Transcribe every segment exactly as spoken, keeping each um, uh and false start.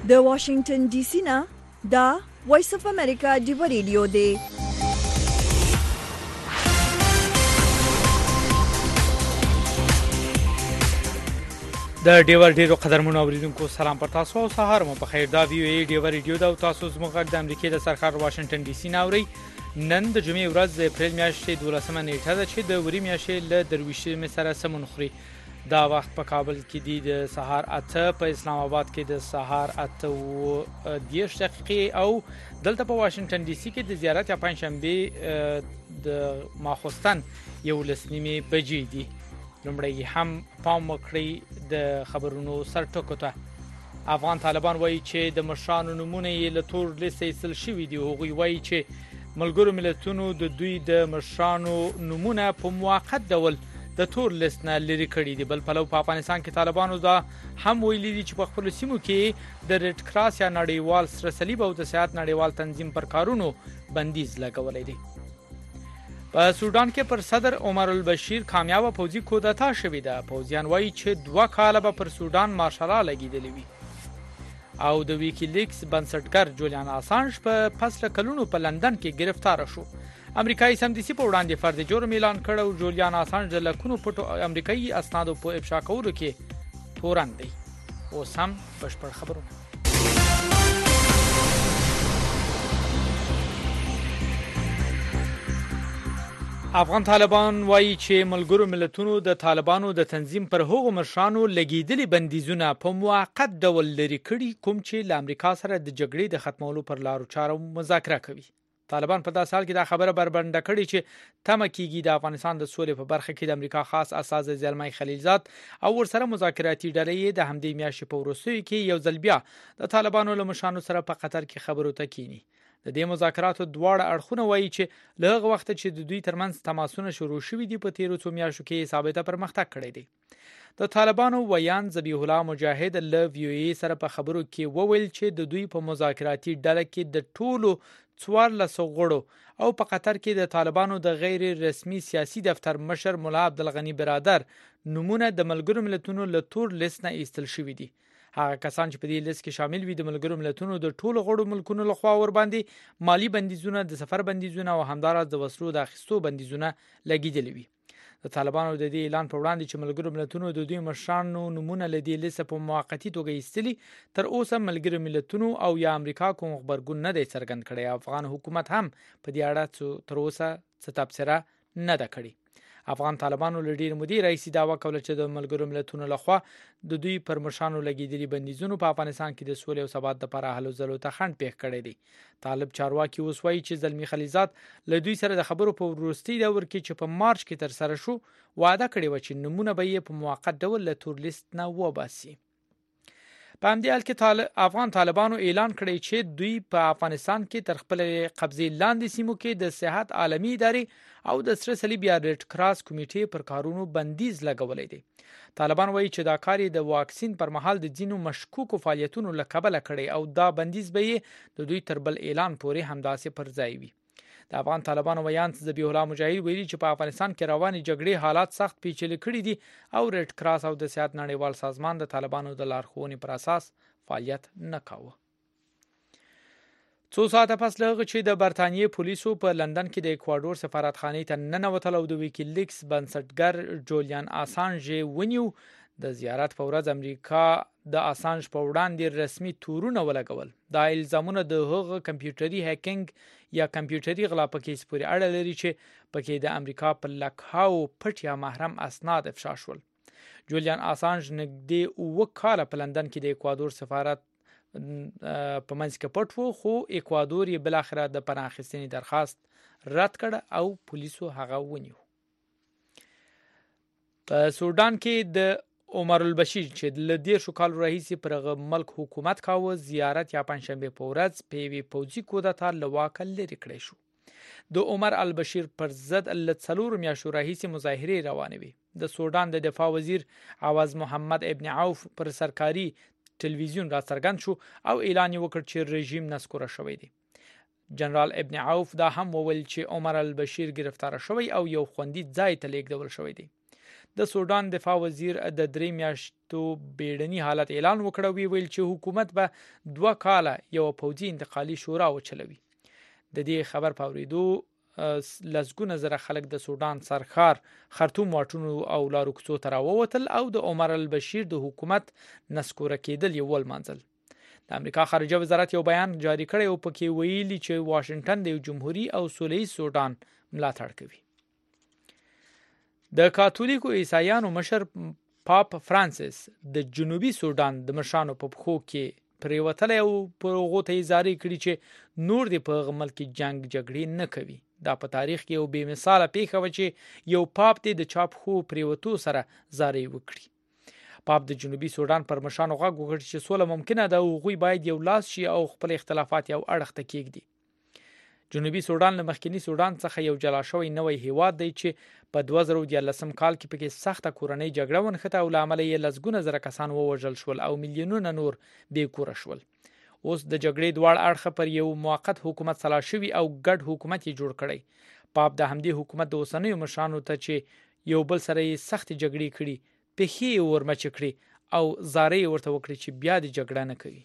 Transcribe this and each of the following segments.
د واشنگټن ډي سي نه دا وایس اف امریکا ډیو ریډیو دی. د ډیور ډیرو قدرمنو اوریدونکو سلام پر تاسو او سهار مو په خیر. دا وی ای ډیور ریډیو دا تاسو زموږ غږ د امریکای د سرکار واشنگټن ډي سي ناوړي. نن د جمعې ورځ د اپریل میاشتې دولسمه نیټه ده چې د وری میاشتې له درویشتمې سره سمون خوري. دا وخت په کابل کې دی د سهار اته، په اسلام آباد کې د سهار اته او دیش دقیقې او دلته په واشنگټن ډي سي کې د زیارت یا پنځشنبه د ماخوستن یو لسنیمې بجې دي. لومړی هم پام وکړئ د خبرونو سرټکو ته. افغان طالبان وایي چې د مشرانو نومونه یې له تور لیست ایستل شوي دي. هغوی وایي چې ملګرو ملتونو د دوی د مشرانو نومونه په موقت ډول د تور لیست نه لرې کړي دي. بل پلو په افغانستان کې طالبانو دا هم ویلي دي چې په خپلو سیمو کې د ریډ کراس یا نړیوال سره صلیب او د صحت نړیوال تنظیم پر کارونو بندیز لګولی دی. په سودان کې پر صدر عمر البشیر کامیابه پوځي کودتا شوې ده. پوځیان وایي چې دوه کاله به پر سودان مارشاله لګېدلې وي. او د ویکیلیکس بنسټګر جولیان آسانج په پس له کلونو په لندن کې گرفتار شو. امریکایي سمدستي په وړاندې فرد جرم اعلان کړ او جولیان آسانج د لکونو پټو امریکایي اسنادو په افشا کولو کې تورن دی. اوس هم بشپړ خبرونه. افغان طالبان وایي چې ملګرو ملتونو د طالبانو د تنظیم پر هغو مشرانو لګیدلي بندیزونه په موقت ډول لري کړي کوم چې له امریکا سره د جګړې د ختمولو پر لارو چارو مذاکره کوي. طالبان په داسې حال کې دا خبره بربنډه کړې چې تمه کیږي د افغانستان د سولې په برخه کې د امریکا خاص استازی زلمای خلیلزاد او ورسره مذاکراتي ډلې د همدې میاشتې په وروستیو کې یو ځل بیا د طالبانو له مشرانو سره په قطر کې خبرو ته کینی. د دې مذاکراتو دواړه اړخونه وایي چې له هغه وخت چې د دوی ترمنځ تماسونه شروع شوي دي په تیرو څو میاشتو کې ثابته پرمختګ کړی دی. د طالبانو ویان ذبیح الله مجاهد له وی او ای سره په خبرو کې وویل چې د دوی په مذاکراتي ډله کې د ټولو څوارلسو غړو او په قطر کې د طالبانو د غیر رسمي سیاسي دفتر مشر مولا عبدالغنی برادر نمونه د ملګرو ملتونو له تور لیست نه ایستل شوي دي. هغه کسان چې په دې لیست کې شامل وي د ملګرو ملتونو د ټولو غړو ملکونو لخوا ور باندې مالی بندیزونه، د سفر بندیزونه او همداراز د وسلو د اخیستو بندیزونه لګیدلي وي. د طالبانو د دې اعلان په وړاندې چې ملګرو ملتونو د دوی مشرانو نمونه له دې لیست په موقتی توګه ایستلي، تر اوسه ملګرو ملتونو او یا امریکا کوم خبرګون نه دی څرګند کړی. افغان حکومت هم په دې اړه تر اوسه څه تبصره نه ده کړې. افغان طالبانو له ډېر مودې راهیسې دعوا کوله چې د ملګرو ملتونو لخوا د دوی پر مشرانو لګېدلي بندیزونو په افغانستان کې د سولې او ثبات لپاره هلو ځلو ته خنډ پېښ کړی دی. طالب چارواکي اوس وایي چې زلمی خلیلزاد له دوی سره د خبرو په وروستي دور کې چې په مارچ کې ترسره شو وعده کړې وه چې نمونه به یې په موقت ډول له تور لیست نه وباسي. په همدې حال کې طالب افغان طالبانو اعلان کړی چې دوی په افغانستان کې تر خپل قبضې لاندې سیمو کې د صحت عالمي ادارې او د سره صلیب یا ریډ کراس کمیټې پر کارونو بندیز لګولی دی. طالبان وایي چې دا کار د واکسین پر مهال د ځینو مشکوکو فعالیتونو له کبله کړی او دا بندیز به یې د دوی تر بل اعلان پورې همداسې پر ځای وي. د افغان طالبانو ویان ذبیح الله مجاهد ویلي چې په افغانستان کې روانې جګړې حالات سخت پیچلي کړي دي او ریډ کراس او د صحت نړیوال سازمان د طالبانو د لارښوونې پر اساس فعالیت نه کاوه. څو ساعته پس له هغه چې د برتانیې پولیسو په لندن کې د اکوادور سفارتخانې ته ننوتل او د ویکیلیکس بنسټګر جولیان آسانج ونیو، د زیارت په ورځ امریکا د آسانج په وړاندې رسمي تورونه ولګول. دا الزامونه د هغه کمپیوټري هیکینګ یا کمپیوټري غلا په کیس پورې اړه لري چې پکې د امریکا په لکهاو پټ یا محرم اسناد افشا شول. جولیان آسانج نږدې اوه کاله په لندن کې د اکوادور سفارت په منځ کې پټ و، خو اکوادور یې بالاخره د پناه اخیستنې درخواست رد کړ او پولیسو هغه ونیو. په سودان کې د عمر البشیر چې له دیرشو کالو راهیسې پر هغه ملک حکومت کاوه زیارت یا پنجشنبې په ورځ په یوې پوځي کودتا له واکه لرې کړی شو. د عمر البشیر پر ضد له څلورو میاشتو راهیسې مظاهرې روانې وې. د سودان د دفاع وزیر عوض محمد ابن عوف پر سرکاري ټلویزیون را څرګند شو او اعلان یې وکړ چې رژیم نسکوره شوی دی. جنرال ابن عوف دا هم وویل چې عمر البشیر گرفتار شوی او یو خوندي ځای ته لیږدول شوی دی. د سودان دفاع وزیر د درې میاشتو بیړني حالت اعلان وکړ، وی ویل چې حکومت به دوه کاله یو پوځي انتقالي شورا وچلوي. د دې خبر په اورېدو لسګونه زره خلک د سودان سرخار خرطوم واټونو او لارو کوڅو ته راووتل او د عمر البشیر د حکومت نسکوره کېدل یې ولمانځل. د امریکا خارجه وزارت یو بیان جاری کړی او پکې ویلي چې واشنگټن د جمهوریت او سولهییز سودان ملاتړ کوي. د کاتولیکو عیسایانو مشر پاپ فرانسیس د جنوبي سودان د مشرانو په پخو کې پریوتل او پر هغه ته زاری کړی چې نور د په ملک جنگ جګړې نه کوي. دا په تاریخ کې یو بې مثاله پیښه و چې یو پاپ د چاپ خو پریوتو سره زاری وکړي. پاپ د جنوبي سودان پر مشرانو غږ وکړ چې سوله ممکنه ده او غوي باید یو لاس شي او خپل اختلافات یو اړخ ته کېږدي. جنوبي سودان له مخکنی سودان څخه یو جلا شوی نوې هیواد دی چې په دوه زره دیارلسم کال کې پکې سخته کورنۍ جګړه ونښته او لامل یې لسګونه زره کسان ووژل شول او میلیونونه نور بې کوره شول. اوس د جګړې دواړه اړخه پر یو موقت حکومت سلا شوی او ګډ حکومت یې جوړ کړی. پاپ د همدې حکومت د اوسنیو مشرانو ته چې یو بل سره یې سخت جګړې کړي پخې ورمچ کړي او زارې ورته وکړي چې بیا د جګړه نه کوي.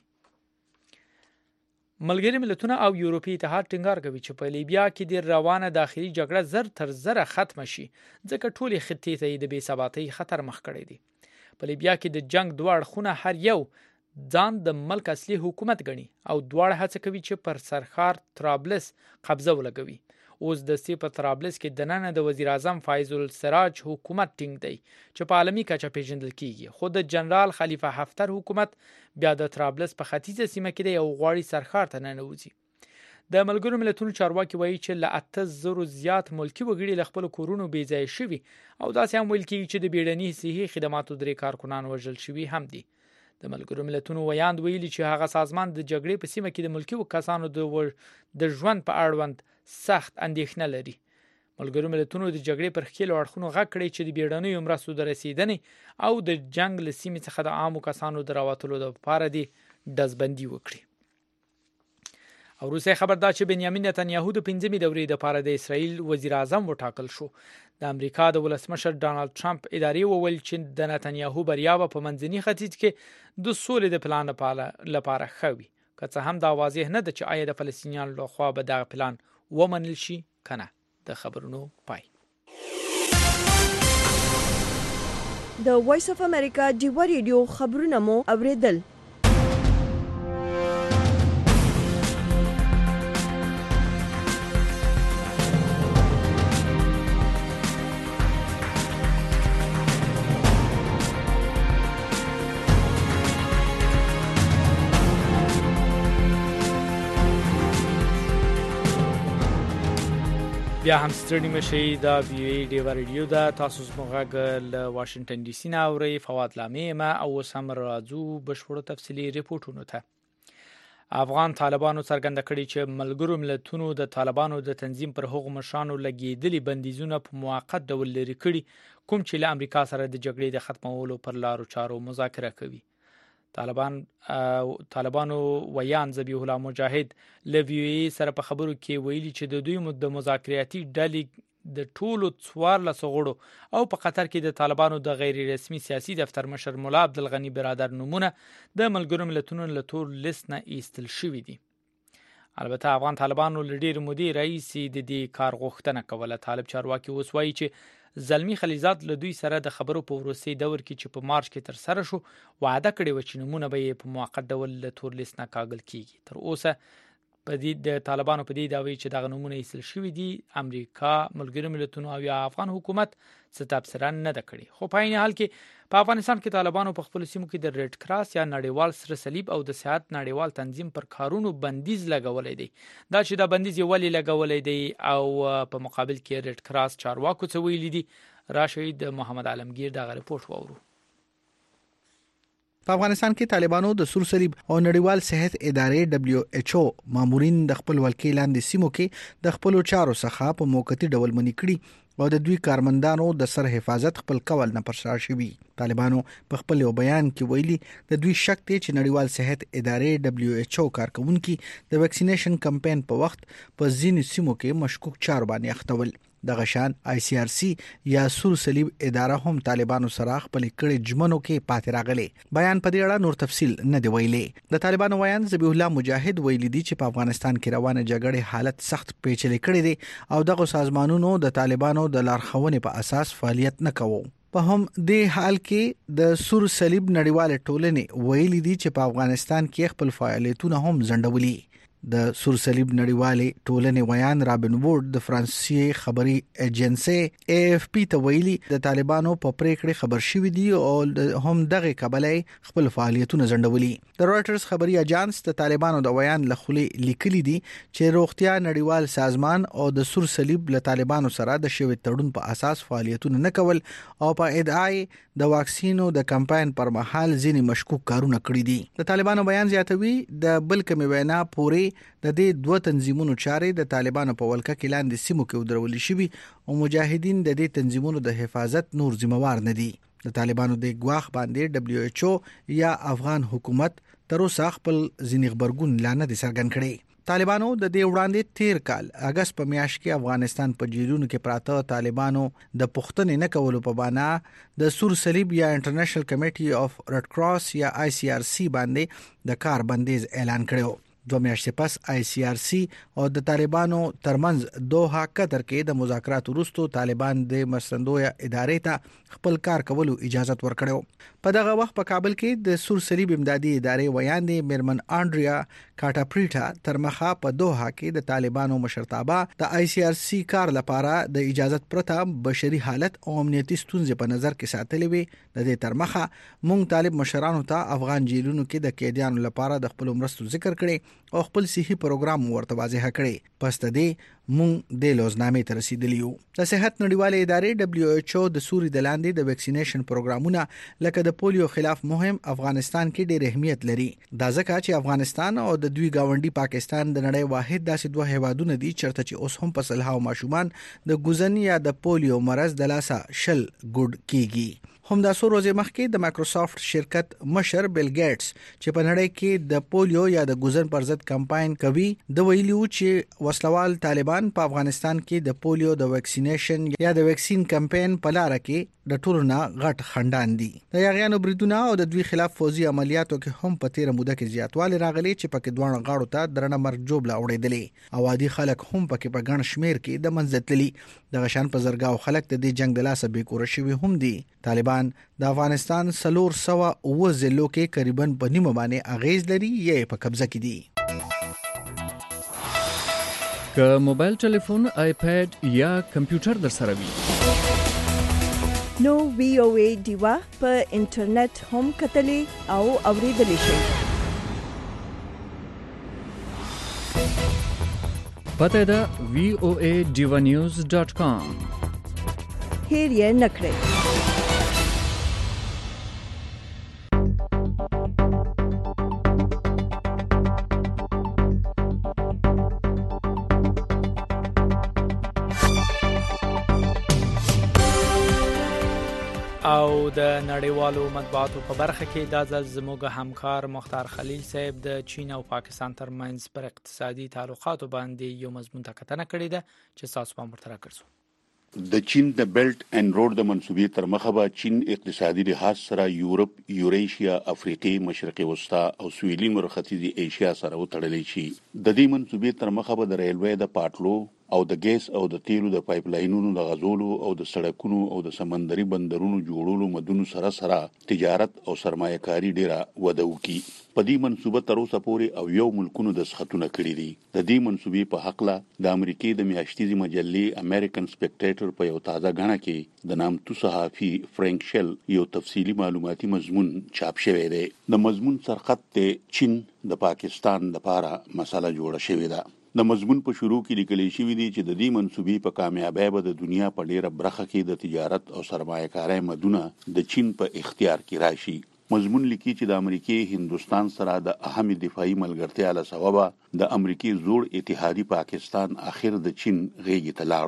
ملګری ملتونه او یورپی اتحاد ټینګار کوي چې په لیبیا کې د روانه داخلي جګړه زر تر زره ختم شي ځکه ټول خطې ته د بې ثباتۍ خطر مخ کړی دی. په لیبیا کې د جنگ دوه اړخونه هر یو ځان د ملک اصلي حکومت ګڼي او دواړه هڅه کوي چې پر سرخار طرابلس قبضه ولګوي. اوس د سی په طرابلس کې د نن د وزیر اعظم فایز السراج حکومت ټینګ دی چې په عالمي کچه پیژندل کیږي. خو د جنرال خلیفه حفتر حکومت بیا د طرابلس په ختیځه سیمه کې دی او غواړي سرخار ته ننوځي. د ملګرو ملتونو چارواکي وایي چې له اته زره زیات ملکی وګړي له خپل کورونو بې ځای شوي او داسې هم ویل کیږي چې د بیړني صحي خدماتو درې کارکونان وژل شوي هم دي. د ملګرو ملتونو ویاند ویلي چې هغه سازمان د جګړې په سیمه کې د ملکی کسانو د د ژوند په اړوند سخت اندېښنه لري. ملګرو ملتونو د جګړې پر خېلو اړخونو غږ کړی چې د بیړنیو مرستو د رسیدنې او د جنگ له سیمې څخه د عامو کسانو د راوتلو لپاره د ډزبندي وکړي. او روسي خبر دا چې بنیامین نتنیاهو د پنځمې دورې لپاره د اسرائیل وزیر اعظم وټاکل شو. د امریکا د ولسمشر ډانلډ ټرمپ ادارې وویل چې د نتنیاهو بریا په منځني ختیځ کې د سولې د پلان لپاره خوي. که څه هم دا واضح نه ده چې آیا د فلسطینیانو لخوا به دا پلان ومنل شي کنه. د خبرونو پای. د وایس اف امریکا ډیو ریډیو خبرونه مو اوریدل. بیا هم ستړي مشي دا وی ای ډیو ریډیو دا تاسو زموږ له واشنگټن ډي سي نه اوري. فواد لامي ما او سم راځو بشپړو تفصيلي ریپورتونو ته. افغان طالبانو څرګنده کړي چې ملګرو ملتونو د طالبانو د تنظیم پر هغو مشرانو لګیدلي بندیزونه په موقت ډول لري کړي کوم چې له امریکا سره د جګړې د ختمولو پر لارو چارو مذاکره کوي. طالبان طالبانو ویان ذبیح الله مجاهد له وی ای سره په خبرو کې ویلي چې د دوی د مذاکراتي ډلې د ټولو څوارلس غړو او په قطر کې د طالبانو د غیر رسمي سیاسي دفتر مشر مولا عبدالغنی برادر نمونه د ملګرو ملتونو له تور لیست نه ایستل شوی دي. البته افغان طالبانو لډیر مودي رئیس د دې کار غوښتنه کوله. طالب چارواکي اوس وایي چې زلمی خلیزات له دوی سره د خبرو په وروستي دور کې چې په مارچ کې تر سره شو وعده کړې و چې نمونه به په موقت ډول له تور لیست نه کاږل کیږي. تر اوسه په دې د طالبانو په دې داوی چې دغه نمونه ایستل شوی دي امریکا ملګرو ملتونو او یا افغان حکومت څه تبصره نه ده کړې. خو په عین حال کې په افغانستان کې طالبانو په خپل سیمو کې د ریډ کراس یا نړیوال سره صلیب او د صحت نړیوال تنظیم پر کارونو بندیز لګولې دی. دا چې دا بندیز یې ولې لګولې دی او په مقابل کې ریډ کراس چارواکو څه ویلي دي راشد محمد عالمگیر دا غریپورت وورو. په افغانستان کې طالبانو د سور صلیب او نړیوال صحت ادارې دبليو ایچ او مامورین د خپل ولکې لاندې سیمو کې د خپل چارو څخه په موقتی ډول منی کړي او د دوی کارمندانو د سر حفاظت خپل کول نه پرشار شوي. طالبانو په خپل یو بیان کې ویلي د دوی شک دی چې نړیوال صحت ادارې دبليو ایچ او کارکونکو د ویکسینیشن کمپاین په وخت په ځینې سیمو کې مشکوک چارو باندې اختول. د غشان آی سی آر سی یا سور صلیب اداره هم طالبانو سره خپل کړي جمنو کې پاتې راغلي. بیان په دې اړه نور تفصیل نه دی ویلي. د طالبانو ویان ذبیح الله مجاهد ویلي دي چې په افغانستان کې روانه جګړه حالت سخت پیچلې کړې دي او دغه سازمانونو د طالبانو د لارښوونې په اساس فعالیت نه کوي. په هم د حال کې د سور صلیب نړیوال ټولنې ویلي دي چې په افغانستان کې خپل فعالیتونه هم ځنډولي. د سور صلیب نړیوالې ټولنې ویان رابن وورد د فرانسوي خبري ایجنسی اے اف پی ته ویلي د طالبانو په پریکړه خبر شوې دي او هم دغه قبلې خپل فعالیتونه ځنډولي. د رويټرز خبري اژانس د طالبانو د ویان لخوا لیکلي دي چې روغتیا نړیوال سازمان او د سور صلیب له طالبانو سره د شوی تړون په اساس فعالیتونه نه کول او په ادعای د واکسینو د کمپاین پر مهال ځینې مشکوک کارونه کړی دي. د طالبانو بیان زیاتوي د بل کوم وینا پوري د دې دوه تنظیمونو چارې د طالبانو په ولکه کې لاندې سیمو کې ودرول شي او مجاهدین د دې تنظیمونو د حفاظت نور ذمہوار نه دي. د طالبانو د ګواخ باندې دبليو ایچ او یا افغان حکومت تر اوسه خپل ځینې خبرګون لانه دي څرګند کړي. طالبانو د دې وړاندې تیر کال اگست په میاشت کې افغانستان په جیلونو کې پراته طالبانو د پښتنې نه کولو په بنا د سور صلیب یا انټرنیشنل کمیټي اف ریډ کراس یا آی سی آر سی باندې د کار بندیز اعلان کړو. دو میاشتې پس آی سی آر سی او د طالبانو ترمنځ دوحه قطر کې د مذاکرات وروسته طالبان د مرستندوی ادارې ته خپل کار کولو اجازه ورکړو. په دغه وخت په کابل کې د سور صلیب امدادي ادارې ویان دي میرمن انډریا کاټاپریټا تر مخه په دوحه کې د طالبانو مشرتابه د آی سی آر سی کار لپاره د اجازه پرته بشري حالت او امنیتي ستونزې په نظر کې ساتلې وي. د دې تر مخه مونږ طالب مشرانو ته افغان جیلونو کې د قیدیانو لپاره د خپل مرستو ذکر کړي او خپل صحي پروګرام ورته واضح کړي. پس ته دې مونږ د لوزنامې ته رسیدلی یو. د صحت نړیواله ادارې دبليو ایچ او د سوري د لاندې د ویکسینیشن پروګرامونه لکه د پولیو خلاف مهم افغانستان کې ډېر اهمیت لري. دا ځکه چې افغانستان او د دوی گاونډي پاکستان د نړۍ واحد داسې دوه هیوادونه دي چرته چې اوس هم په سلهاو ماشومان د ګوزن یا د پولیو مرض د لاسه شل ګډ کیږي. هم دا څو ورځې مخکې د مایکروسافت شرکت مشر بیل ګیټس چې په نړۍ کې د پولیو یا د ګوزن پر ضد کمپاین کوي د ویلو چې وسلوال طالبان په افغانستان کې د پولیو د ویکسینیشن یا د ویکسین کمپاین په لار کې د ټولنا غټ خندان دي. د یاغیانو بریدونه او د دوی خلاف فوزي عملیاتو کې هم په تیر موده کې زیاتوالی راغلي چې پکې دوه غاړو ته درنه مرګ جوړ لاوړېدلې او عادي خلک هم پکې په ګڼ شمیر کې د منځتلي د غشان په زرګاو خلک د دې جنگ د لاسه به کور شوی هم دي. طالبان د افغانستان سلور سوا او زلو کې تقریبا په نیمه باندې اغیز لري یې په قبضه کې دي. که موبایل ټلیفون آیپاد یا کمپیوټر در سره وي نو وی او ای دیوا په انټرنیټ هم کتلې او اوریدلې شئ. پته ده وی او ای ډیوا نیوز ډاٹ کام. هیر یې نکړئ. او د نړیوالو مطبوعاتو په برخه کې دا ځل زموږ همکار مختار خلیل صاحب د چین او پاکستان ترمنځ پر اقتصادي تعلقاتو باندې یو مضمون ته کتنه کړې ده چې تاسو په مرتبه کړو. د چین د بیلټ اینڈ روډ د منسوبې تر مخه به چین اقتصادي لحاظ سره یورپ، یوریشیا، افریقي، مشرقي وسطا او سویلي مرکزي ایشیا سره وتړلی شي. د دې منسوبې تر مخه به د ریلوی د پاټلو او د ګیس او د تیلو د پایپ لاینونو د غزولو او د سړکونو او د سمندري بندرونو جوړولو مدونو سره سره تجارت او سرمایه‌کاري ډیره وده وکړي. په دې منسوبه تر اوسه پورې او یو ملکونو د سختونه کړی دي. د دې منسوبې په حق له د امریکای د میاشتیزي مجلې امریکن سپیکټیټر په یو تازه غاڼه کې د نامتو صحافي فرانک شل یو تفصیلی معلوماتي مضمون چاپ شوی دی. د مضمون سرخط ته چین د پاکستان لپاره مسله جوړه شوې ده. د مضمون په شروع کې لیکل شوی دی چې د دې منسوبې په کامیابی به د دنیا په ډیره برخه کې د تجارت او سرمایه‌کارۍ مدونه د چین په اختیار کې راشي. مضمون لیکي چې د امریکای هندستان سره د اهم دفاعي ملګرتیا له سببه د امریکای زوړ اتحادی پاکستان اخر د چین غیږ ته لاړو.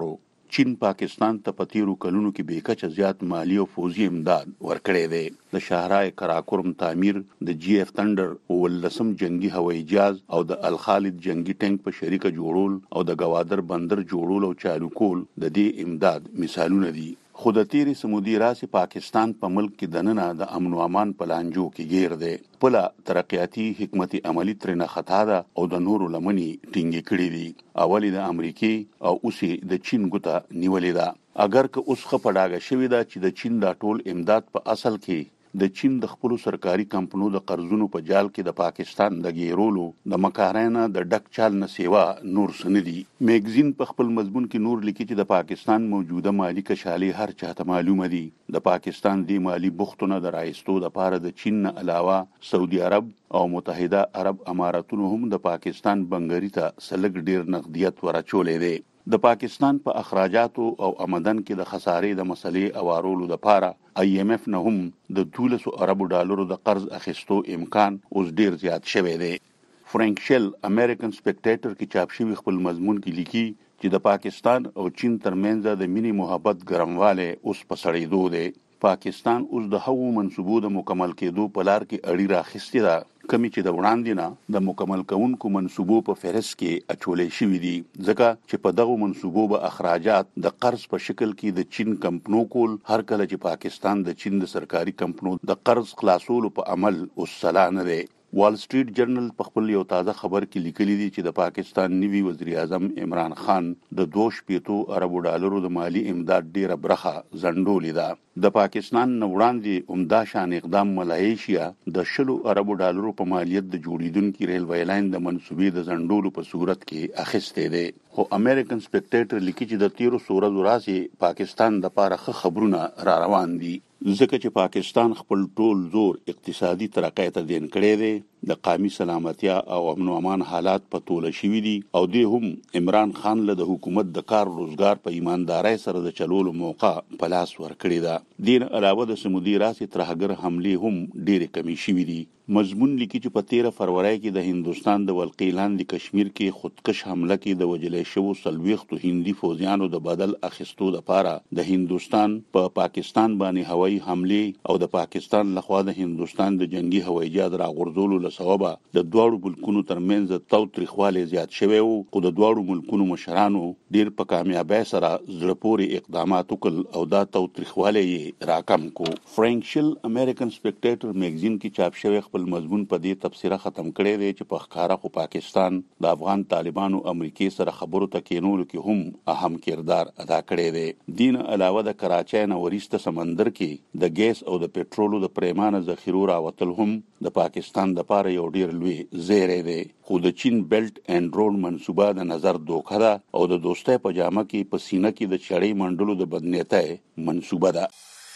چین پاکستان ته په تیرو کلونو کې بیکچه زیات مالی او فوزي امداد ورکړی دی. د شاهرای کراکورم تعمیر، د جی اف تندر ولسم جنگي هوایي جهاز او د الخالد جنگي ټینک په شریکه جوړول او د گوادر بندر جوړول او چالو کول د دې امداد مثالونه دي. خو د تیری سمودي راسي پاکستان په ملک کې دننه د امن او امان پلانجو کې گیر دی. پله ترقیاتی حکمت عملی ترنه خطا ده او د نورو لمنی ټینګي کړی دي. اولی د امریکای او اوسې د چین ګوته نیولې ده. اگر که اوس خپډاګه شوې ده چې د چین دا ټول امداد په اصل کې د چین د خپل سرکاري کمپنیو د قرضونو په جال کې د پاکستان د ګیرولو د مکارانه د ډک چال نه سیوا نور سندي. میگزین په خپل مضمون کې نور لیکي چې د پاکستان موجوده مالی کشالي هر چاته معلومه دي. د پاکستان د مالی بوختونه د رایستو د پاره د چین نه علاوه سعودي عرب او متحده عرب اماراتونو هم د پاکستان بنګری ته سلګ ډیر نقدیت ورچولې دي. د پاکستان په اخراجاتو او آمدن کې د خسارې د مسلې اوارولو د پاره آی ایم ایف نه هم د دولس اربو ډالرو د قرض اخیستو امکان اوس ډیر زیات شوی دی. فرانک شل امریکن سپیکټیټر کې چاپ شوی خپل مضمون کې لیکي چې د پاکستان او چین ترمنځ د مینی محبت ګرمواله اوس په سړېدو دی. پاکستان اوس د هغو منصوبو د مکمل کېدو په لار کې اړی راخستې ده کمی چې د وړاندې نه د مکمل کونکو منصوبو په فهرست کې اچولې شوې دي، ځکه چې په دغه منصوبو به اخراجات د قرض په شکل کې د چین کمپنو کول، هر کله چې پاکستان د چین د سرکاري کمپنو د قرض خلاصولو په عمل اوس سلا نه دی. وال سټریټ جرنل په خپل یو تازه خبر کې لیکلي دي چې د پاکستان نوي وزیر اعظم عمران خان د دوه شپېتو اربو ډالرو د مالی امداد ډیره برخه ځنډولې ده. د پاکستان نه وړاندې عمده شان اقدام ملایشیا د شلو اربو ډالرو په مالیت د جوړیدونکو ریلوی لاین د منصوبې د ځنډولو په صورت کې اخیستې ده. خو امریکن سپیکټیټر لیکي چې د تیرو سورو راسي پاکستان د پاره ښه خبرونه را روان دي، ځکه چې پاکستان خپل ټول زور اقتصادي ترقۍ ته دین کړی دی. د قومي سلامتیا او امن او امان حالات په توله شوي دي او دی هم عمران خان له د حکومت د کار روزګار په ایماندارۍ سره د چلولو موقع په لاس ورکړی ده. دین علاوه د سمودي راسي ترهګر حملې هم ډېرې کمی شوي دي. مضمون لیکي چې په تیره فروری کې د هندوستان د ولقې لاندې کشمیر کې خودکش حمله کې د وجلې شوو څلوېښتو هندي فوجیانو د بدل اخیستو لپاره د هندوستان په پا پاکستان باندې هوایي حملې او د پاکستان لخوا د هندوستان د جنگي هوایي جهاز راغورځولو له سببه د دواړو ملکونو ترمنځ تاوتریخوالی زیات شوی و، خو د دواړو ملکونو مشرانو ډیر په کامیابۍ سره زړه پورې اقدامات وکړل او دا تاوتریخوالی یې راکم کو. فرانک شل امریکن سپیکټیټر میگزین کې چاپ شوی خپل مضمون په دې تفسیره ختم کړی دی چې په ښکاره خو پاکستان د افغان طالبانو امریکای سره خبرو ته کېنولو کې هم اهم کردار ادا کړی دی. دین علاوه د کراچۍ نه وریسته سمندر کې د ګیس او د پټرولو د پریمانه ذخیرو راوتل هم د پاکستان د پاره یو ډیر لوی زیری دی. خو د چین بیلټ اینډ روډ منصوبه د نظر دوکه ده او د دوستۍ په جامه کې په سینه کې د چړې منډلو د بدنیتۍ منصوبه ده.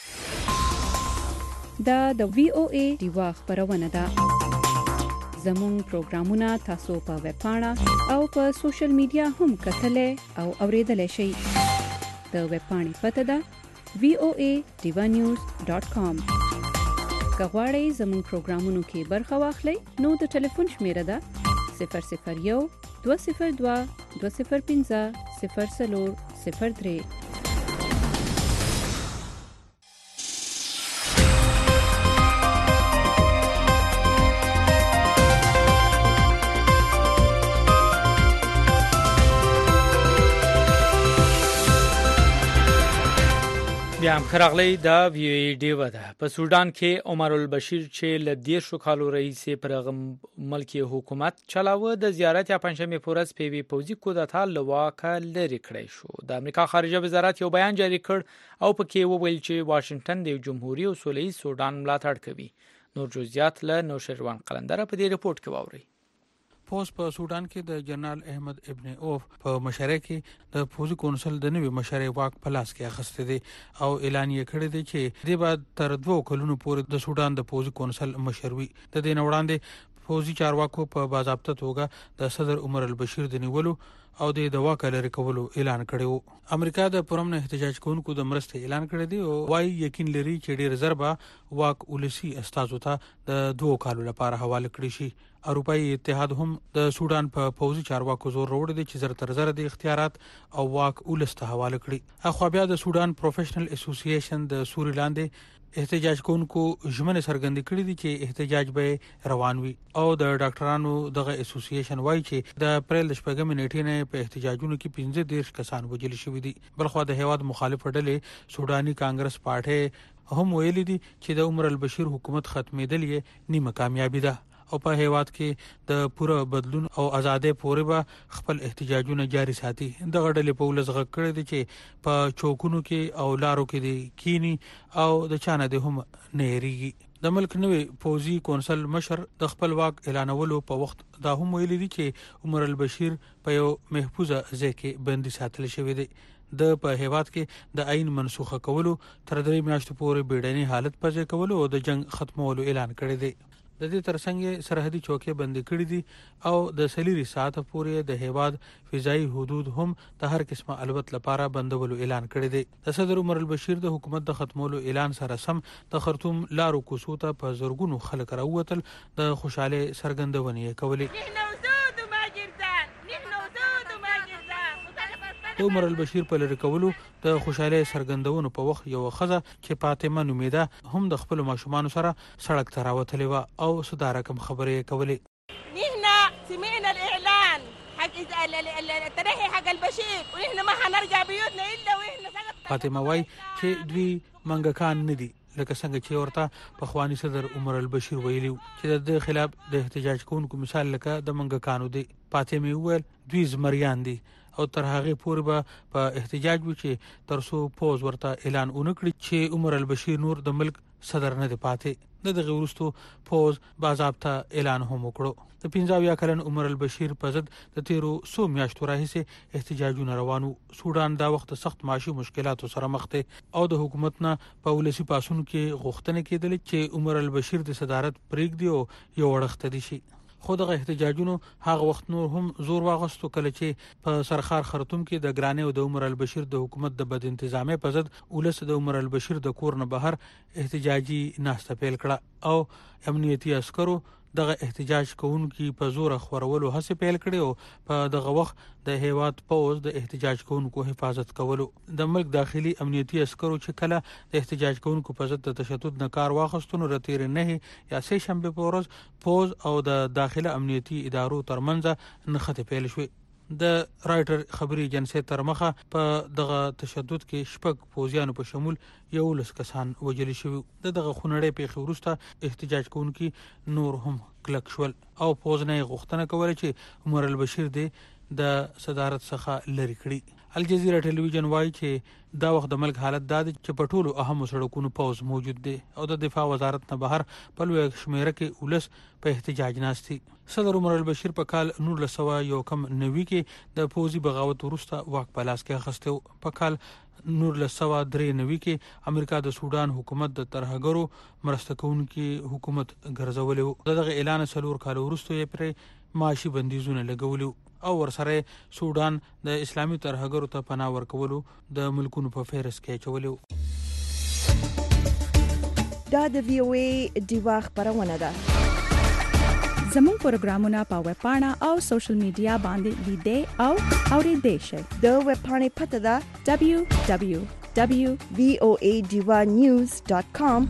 دا د وی او ای دیوا خبرونه ده. زموږ پروګرامونه تاسو په ویب پاڼه او په سوشل میډیا هم کتلې او اوریدلای شئ. د ویب پاڼې پته ده وی او ای دیوا نیوز ډاٹ کام. که غواړئ زموږ پروګرامونو کې برخه واخلئ نو د ټلیفون شمیره ده صفر صفر یو دوه صفر دوه دوه صفر پنځه صفر څلور صفر درې. بیا هم خراغلی دا وی او ای ډیوه ده. په سودان کې عمر البشیر چې له دیرشو کالو رئیسې پر هغه ملک حکومت چلاوه د زیارت یا پنجشنبې په ورځ په یوې پوځي کودتا له واکه لرې کړی شو. د امریکا خارجه وزارت یو بیان جاری کړ او پکې وویل چې واشنگټن د جمهوریت او سولهییز سودان ملاتړ کوي. نور جزئیات له نوشروان قلندر په دې رپورت کې واورئ. پوس په سودان کې د جنرال احمد ابن اوف په مشره کې د فوزي کونسل د نوې مشره واک په لاس کې اخیسته دي او اعلان یې کړی دی چې د بعد تر دوه کلونو پورې د سودان د فوزي کونسل مشروي د دین وړاندې فوزي چارواکو په باضابطه توګه د صدر عمر البشیر د نیولو او د واک لري کولو اعلان کړی. امریکا د پرمن احتجاج کوونکو د مرستې اعلان کړی دی او وايي یقین لري چې ډیر ضربه واک ولسی استازو ته د دوه کالو لپاره حواله کړی شي. اروپאי اتحاد هم د سودان په فوزي چارواکو زور وروړي دي چې زر تر زر د اختیارات او واک ولسته حواله کړي. اخو بیا د سودان پروفیشنل اسوسییشن د سوري لاندې احتجاج کوونکو ژمنه څرګندې کړې دي چې احتجاج به روان وي او د ډاکټرانو دغه اسوسییشن وايي چې د اپریل شپږم نیټې نه په احتجاجونو کې پنځه دیرش کسان وژل شوي دي. بلخو د هیواد مخالف ډلې سوداني کانګرس پارټي هم ویلي دي چې د عمر البشیر حکومت ختمېدل یې نیمه کامیابی ده او په هیواد کې د پوره بدلون او ازادۍ پورې به خپل احتجاجونه جاري ساتي. د غړلې په ولز غږ کړی دي چې په چوکونو کې او لارو کې دي کینی او د چانه د هم نهریږي. د ملک نوې فوزي کونسل مشر د خپل واک اعلانولو په وخت دا هم ویلي دي چې عمر البشیر په یو محفوظه ځای کې بندي ساتل شوی دی. د په هیواد کې د عین منسوخه کولو تر درې میاشتو پورې بیړني حالت پځې کولو او د جنگ ختمولو اعلان کړی دی. د دې ترڅنګ سرحدي چوکۍ بند کړې دي او د سلیری ساعت پورې د هیواد فضائي حدود هم د هر قسمه الوت لپاره بندولو اعلان کړی دی. د صدر عمر البشیر د حکومت د ختمولو اعلان سره سم د خرطوم لارو کوڅو ته په زورګونو خلک راووتل د خوشاله سرګندونې کولې. د عمر البشیر په لری کولو د خوشاله سرګندونو په وخت یو خزه چې فاطمه نومیده هم د خپل ماشومان سره سړک ته راوتلې و او صدارکم خبرې کولې. نحن سمعنا الاعلان حق الترحي حق البشير ونحن ما حنرجع بيوتنا الا واحنا. فاطمه وايي چې دوی منګکان نه دي لکه څنګه چې ورته په خواني صدر عمر البشیر ویلي چې د خلاف د احتجاج کوونکو مثال لکه د منګکانو دي. فاطمه وویل دوی زمریان دي او تر هغه پورې به په احتجاج وکړي ترڅو پوز ورته اعلان اونکړي چې عمر البشیر نور د ملک صدر نه دی پاتې. د دغه وروستو پوز باضابطه اعلان هم وکړو. د پنځاویا کلن عمر البشیر په ضد د تیرو سو میاشتو راهیسې احتجاجونه روانو. سودان دا وخت سخت معاشي مشکلاتو سره مخ دی او د حکومت نه په ولسی پاسونو کې غوښتنه کېدل چې عمر البشیر د صدارت پریږدي او یو وړښت دي شي. خو دغه احتجاجونو هغه وخت نور هم زور واغستو کله چې په سرخار خرطوم کې د ګرانې او د عمر البشیر د حکومت د بد انتظامی په ضد ولس د عمر البشیر د کور نه بهر احتجاجي ناشته پیل کړه او امنیتي عسکرو دغه احتجاج کوونکي په زور خورولو هڅه پیل کړې او په دغه وخت د هیواد پوز د احتجاج کوونکو حفاظت کولو. د ملک داخلي امنیتي عسکرو چې کله د احتجاج کوونکو په ضد د تشدد نه کار واخیستنو رتیر نه یا سه شنبه په ورځ پوز او د داخله امنیتي ادارو ترمنځ نښته پیل شوې. د رائټر خبري ایجنسی تر مخه په دغه تشدد کې شپږ پوزیانو په شمول یو لس کسان وژل شوي. د دغه خونړۍ پیښې وروسته احتجاج کوونکي نور هم کلک شول او پوز نه غوښتنه کوله چې عمر البشیر دې د صدارت څخه لری کړي. الجزیره ټلویزیون وايي چې دا وخت د ملک حالت دا دی چې په ټولو اهمو سړکونو پوز موجود دی او د دفاع وزارت نه بهر په لوی شمیره کې ولس په احتجاج ناشتي. صدر عمر البشیر په کال نولس سوه یو کم نوي کې د پوزي بغاوت وروسته واک په لاس کې اخیسته. په کال نولس سوه درې نوي کې امریکا د سودان حکومت د ترهګرو مرسته کوونکي حکومت ګرځولو. دغه اعلان څلور کال وروسته یې پر معاشي بندیزونه لګولو او ورسره سودان د اسلامي ترهګرو ته پناه ورکولو د ملکونو په فهرست کې چولو. دا د وی او ای دیوا خبرونه ده. زموږ پروګرامونه په ویب پاڼه او سوشل میډیا باندې لیدئ او اورېدئ شئ. د ویب پاڼې پته ده دبليو دبليو دبليو وی او ای دیوا نیوز ډاٹ کام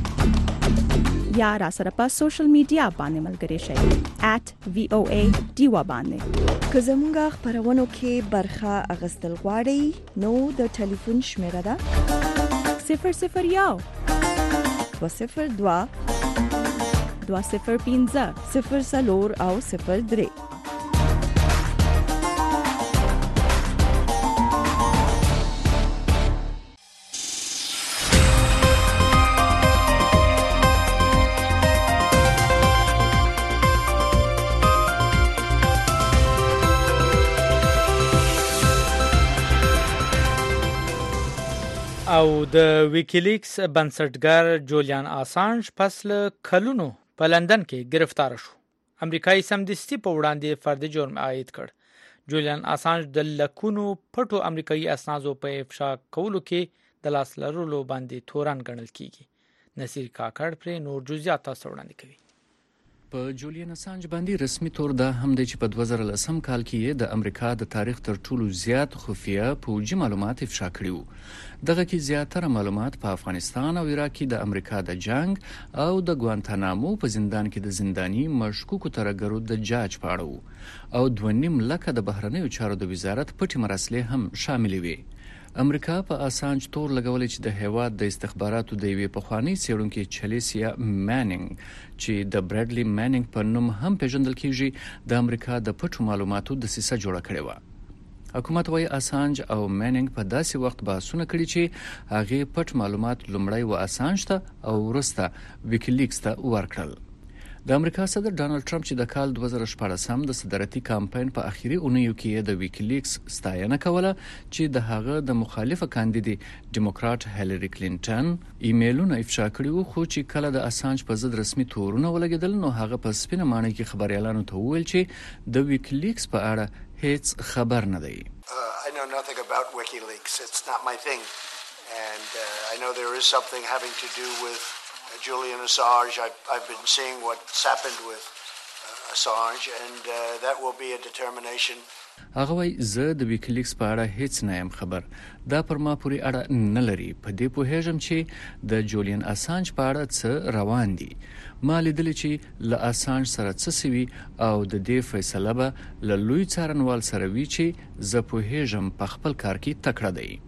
یا را سره په سوشل میډیا باندې ملګری شئ ایٹ وی او ای دیوا باندې. که زموږ خبرونو کې برخه اغستل غواړئ نو د ټلیفون شمیره ده صفر صفر یو دوه صفر دوه دوه صفر پنځه صفر څلور او صفر درې. او د ویکیلیکس بنسټګر جولیان آسانج پس له کلونو په لندن کې گرفتار شو. امریکایي سمدستي په وړاندې فرد جرم عاید کړ. جولیان اسانج د لکونو پټو امریکایي اسنادو په افشا کولو کې د لاس لرلو باندې تورن ګڼل کیږي. نصیر کاکړ پر نور جزئیات تاسو وړاندې کوي. په جولیان اسانج باندې رسمي تور دا هم دی چې په دوه زره لسم کال کې د امریکا د تاریخ تر ټولو زیات خفیه پوجي معلومات افشا کړي وو. دغه کې زیاتره معلومات په افغانستان او عراق کې د امریکا د جنگ او د ګوانتانامو په زندان کې د زنداني مشکوکو ترګرو د جاج په اړه وو او دوه نیم لکه د بهرنیو چارو د وزارت پټې مراسلې هم شاملې وي. امریکا په اسانج تور لګولې چې د هیواد د استخباراتو د یوې پخوانی څېړونکي چلیسیا مانینګ چې د برادلی مانینګ په نوم هم پیژندل کیږي د امریکا د پټو معلوماتو د سیسه جوړه کړې و. حکومت وايي اسانج او مانینګ په داسې وخت بحثونه کړي چې هغه پټ معلومات لومړی و اسانج ته او وروسته ویکیلیکس ته ورکړل. د امریکا صدر ډانلډ ټرمپ چې د کال دوه زره شپږم د صدارتي کمپاین په اخیری اونیو کې د ویکیلیکس ستاینه کوله چې د هغه د مخالفه کاندیدې ډیموکرات هیلری کلینټن ایمیلونه افشا کړي وو، خو چې کله د اسانج په ضد رسمي تورونه ولګیدل نو هغه په سپینه ماڼۍ کې خبريالانو ته وویل چې د ویکیلیکس په اړه هیڅ خبر نه دی. Uh, I know nothing about WikiLeaks. It's not my thing. And uh, I know there is something having to do with Julian Assange. I've, I've been seeing what's happened with uh, Assange, and uh, that will be a determination. هغه وای زه د ویکیلیکس په اړه هیڅ نه یم خبر. دا پر ما پورې اړه نه لري. په دې پوهیږم چې د جولیان اسانج په اړه څه روان دي. ما لیدل چې له اسانج سره څه سوي او د دې فیصله به له لوی څارنوال سره وی چې زه پوهیږم په خپل کار کې تکړه دی.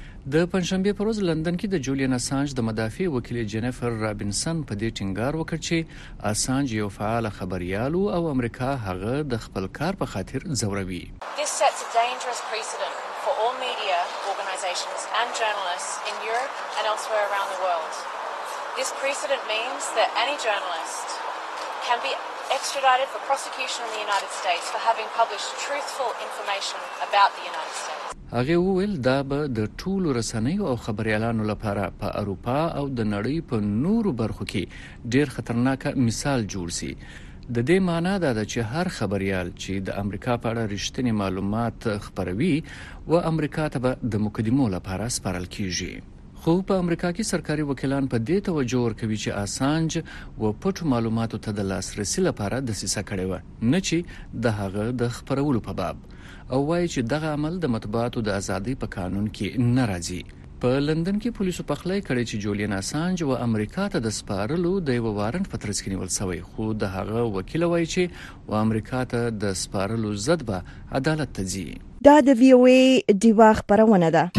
د پنځشنبه پر ورځ لندن کې د جولیان اسانج د مدافع وکیل جینیفر رابینسن په دې ټینګار وکړ چې اسانج یو فعال خبريال او امریکا هغه د خپل کار په خاطر ځوروي. This sets a dangerous precedent for all media organizations and journalists in Europe and elsewhere around the world. This precedent means that any journalist can be extradited for prosecution in the United States for having published truthful information about the United States. هغه وویل دا به د ټولو رسنیو او خبريالانو لپاره په اروپا او د نړۍ په نورو برخو کې ډیر خطرناک مثال جوړ شي. د دې معنی دا ده چې هر خبريال چې د امریکا په اړه رښتینی معلومات خبروي و امریکا ته به د مقدمو لپاره سپارل کیږي. خو په امریکا کې سرکاري وکیلان په دې توجه ورکوي چې اسانج و پټو معلوماتو ته د لاسرسي لپاره دسیسه کړې و، نه چې د هغه د خبرولو په باب، او وایي چې دغه عمل د مطبوعاتو د ازادۍ په قانون کې نه راځي. په لندن کې پولیسو پخلی کړی چې جولیان اسانج و امریکا ته د سپارلو د یو وارنټ په ترڅ کې نیول شوی، خو د هغه وکیل وایي چې و امریکا ته د سپارلو ضد به عدالت ته ځي. دا د وی او ای دیوا خبرونه ده.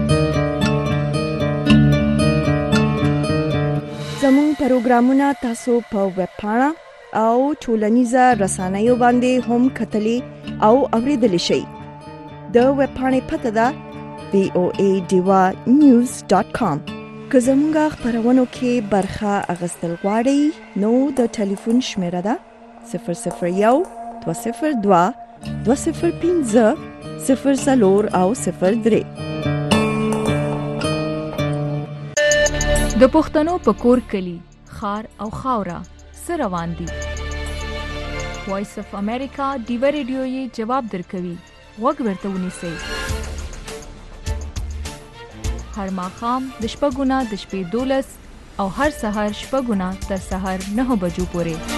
زموږ پروګرامونه تاسو په ویب پاڼه او ټولنیزه رسنیو باندې هم کتلی او اوریدلی شئ. د ویب پاڼې پته ده وی او ای دیوا نیوز ډاټ کام. که زموږ خبرونو کې برخه اخیستل غواړئ نو د ټلیفون شمیره ده صفر صفر یو دوه صفر دوه دوه صفر پنځه صفر څلور او صفر درې. د پښتنو په کور کلی خار او خاوره سره روان دي. وایس اف امریکا دیو ریډیو یې جواب درکوي. وګ ورته ونیسئ. هر ماښام د شپږونه د شپې دولس او هر سهار شپږونه تر سهار نه بجو پورې.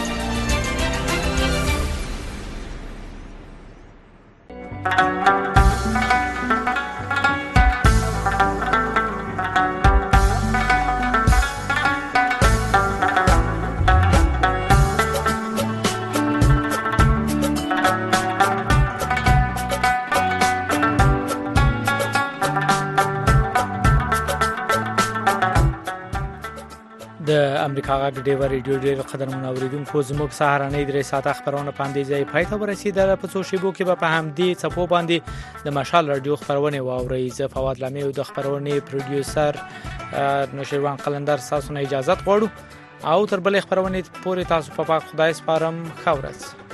د امریکا غږ ډیو ریډیو ډیر قدرمن اوریدونکو زموږ سهارنۍ درې ساعته خبرونه پاندې ځای پای ته ورسیدل. په څو شیبو کې به په همدې څپو باندې د مشال رادیو خبرونه واورئ. زه فواد لامي او د خبرونه پروډوسر نشروان قلندر تاسو نه اجازه غواړو او تر بلې خبرونه پورې تاسو په پاک خدای سپارم. خورز